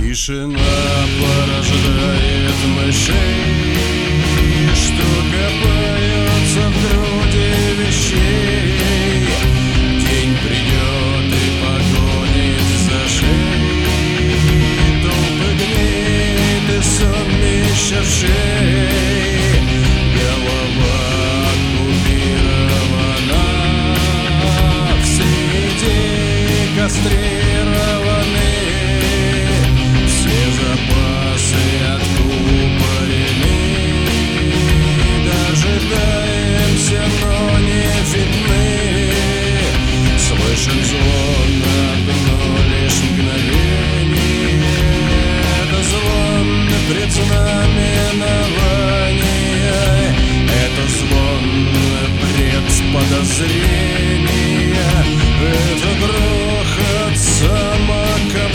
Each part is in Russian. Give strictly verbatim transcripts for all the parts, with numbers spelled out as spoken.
Тишина порождает мышей, что копаются в груди вещей. День придет и погонит за шеей толпы гнит и сонных червей. Голова оккупирована, все идеи кастрированы, все запасы откупорены. Дожидаемся, но не видны. Слышен звон, одно лишь мгновение. Это звон предзнаменования. Это звон предподозрения. Это грохот самокопания.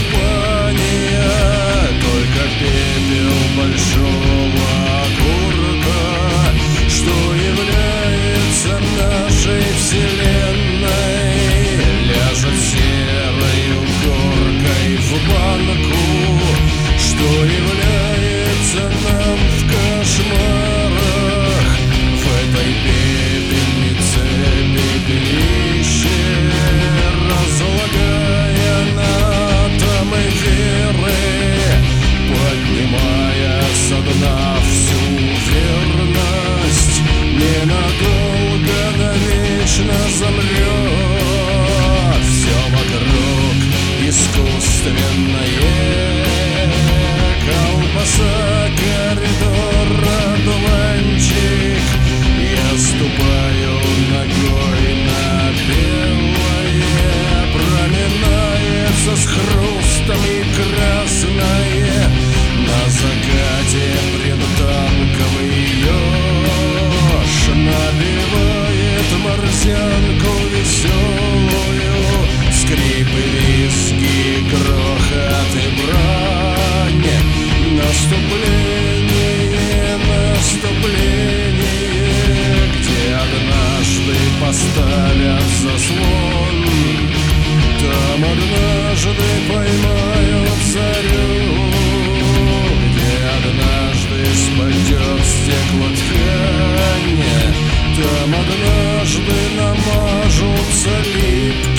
Только пепел большого окурка, что является нашей вселенной, ляжет серою горкой в банку, что является нам в кошмарах. В этой пепельнице пепелище, разлагая на атомы веры, поднимая со дна всю верность, ненадолго, навечно замрет. Все вокруг искусственное, колбаса, коридор, одуванчик. Я ступаю ногой на белое, проминается с хрустом и красное. На закате предтанковый еж набивает морзянку веселую. Скрипы, виски, грохот и брань. Наступление, наступление, где однажды поставят заслон, там однажды поймают зарю, где однажды спадет стеклоткань, там однажды намажутся липкой.